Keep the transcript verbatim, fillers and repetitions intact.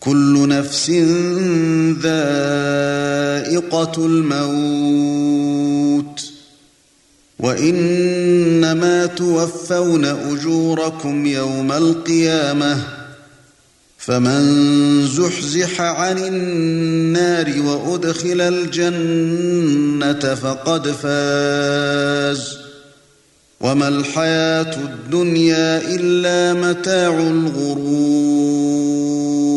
كُلُّ نَفْسٍ ذَائِقَةُ الْمَوْتِ وَإِنَّمَا تُوَفَّوْنَ أُجُورَكُمْ يَوْمَ الْقِيَامَةِ فَمَن زُحْزِحَ عَنِ النَّارِ وَأُدْخِلَ الْجَنَّةَ فَقَدْ فَازَ وَمَا الْحَيَاةُ الدُّنْيَا إِلَّا مَتَاعُ الْغُرُورِ